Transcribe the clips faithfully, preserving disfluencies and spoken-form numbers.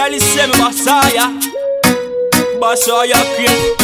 tell you say me boss all ya, boss all your crib.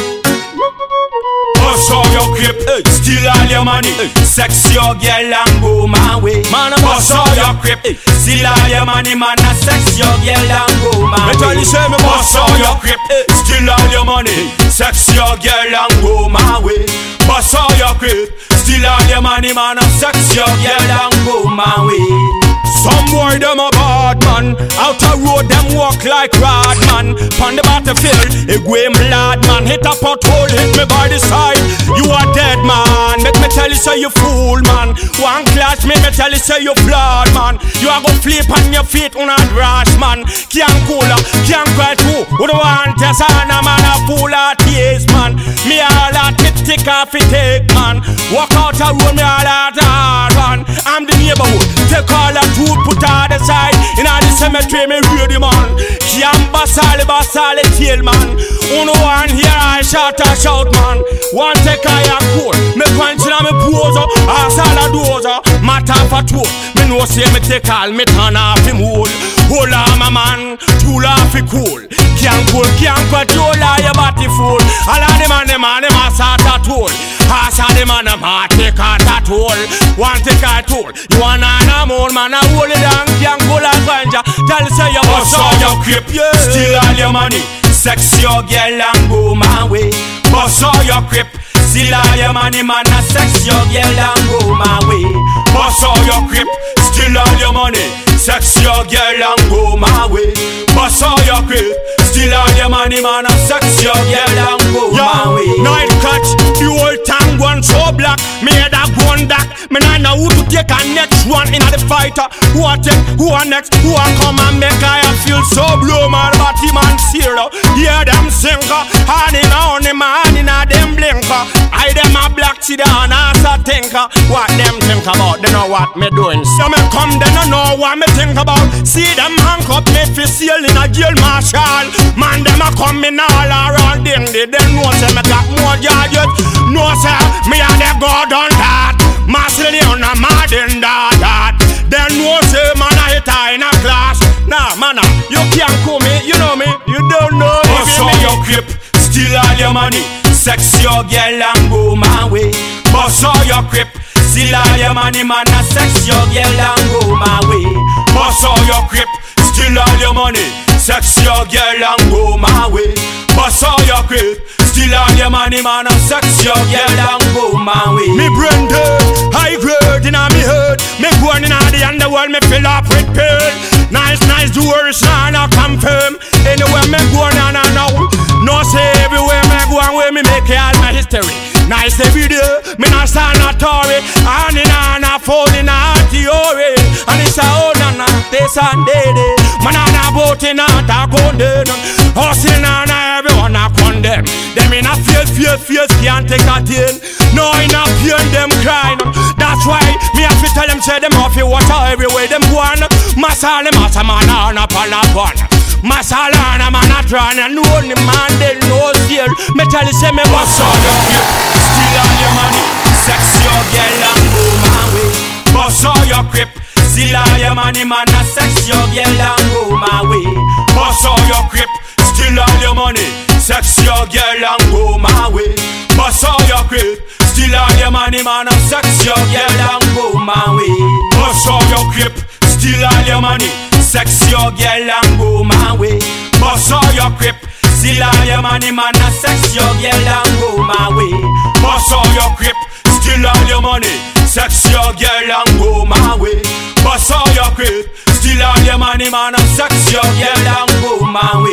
Boss all your crib, hey. Steal all your money, hey. Sex your girl and go my way. Man, boss all your crib, hey. Steal all your money, man, and sex your girl and go my way. Me tell you say me boss all your crib, hey. Steal all your money, hey. Sex your girl and go my way. Boss all your crib, steal all your money, man, and sex your girl and go my way. Some boy them a bad man, out a road them walk like rad man. Pon the battlefield, a gway lad man. Hit a pothole, hit me by the side. You are dead man, make me tell you say you fool man. One clash, make me tell you say you flawed man. You are go flip on your feet on a rash man. Can't cool up, can't cry too. Who don't want to sign a man a fool at tears man. Me all at me tick off it take man. Walk out a road, me all at hard run. I'm the neighborhood, take all that two. Put her the side, in all the cemetery me ready man. Can't basale basale tail man. Uno one here I shout a shout man. One take a ya cool, me punch in a me pose up. Ass all a dozer, matter for two. Me know say me take all, me turn off him whole. Hold on my man, too laugh cool. Can't cool, can't cut you lie your body fool. All of them and them and them a sort a tool. Ass all them and them a take a tool. One take a tool, you want an more man a hold it down, can't go like ganja. Tell you say you boss all your crib, yeah. Steal all your money, sex your girl and go my way. Boss all your crib, steal all your money, man, and sex your girl and go my way. Boss all your crib, steal all your money, sex your girl and go my way. Boss all your crib, steal all your money, man, and sex your girl and go my way. Night catch, the whole town one so black. Me head a gun back. Me nah know who to take a next one in the fighter. Who a take, who a next, who a come and make I feel so blue, man, body man zero. Hear them sinker, hand in a honey man in a them blinker. I them a black sedan as a thinker. What them think about, they know what me doing. So me come, they don't know what me think about. See them handcuff me for sale in a jail marshal. Man, them a come in all around them. They don't know say me got more charges. No sir, me a the god on that. Marcelly on a mad in that. Then no say man a hit in a class. Nah man, you can't call me, you know me, you don't know me. Boss all your crib, steal all your money, sex your girl and go my way. Boss all your crib, steal all your money, man, and sex your girl and go my way. Boss all your crib, steal all your money, sex your girl and go my way. Boss all your crib, steal all your money, man, and sex your girl and go my way. Me brain dead, high grade in me head. Me going in the underworld, me fill up with pill. Nice, nice, do worse, and I confirm. Anywhere me going on and now. No say everywhere me go and where me make all my history. Nice every day, me not stand a Tory. And in and a phone in a theory. And it's a old and a this and day. Man and a boat in a talk on them. Hustling and everyone a condemn. Them in a fear, fear, fear, can't take a thing. No in a pain, them crying. That's why me have to tell them, say them off your water everywhere them go on. Masala, massa man on a palabon. Masala, man a drawn and no only man they no steal. Me tell you, say me boss all your crib, steal all your money, sex your girl and go my way. Boss all your crib, steal all your money, man, and sex your girl and go my way. Boss all your crib, steal all your money, sex your girl and go my way. Boss all your crib, steal all your money, man, and sex your girl and go my way. Boss all your crib, steal all your money, sex your girl and go my way. Boss all your crib, steal all your money, man, and sex your girl and go my way. Boss all your crib, steal all your money, sex your girl and go my way. Boss all your crib, steal all your money, man, and sex your girl and go my way.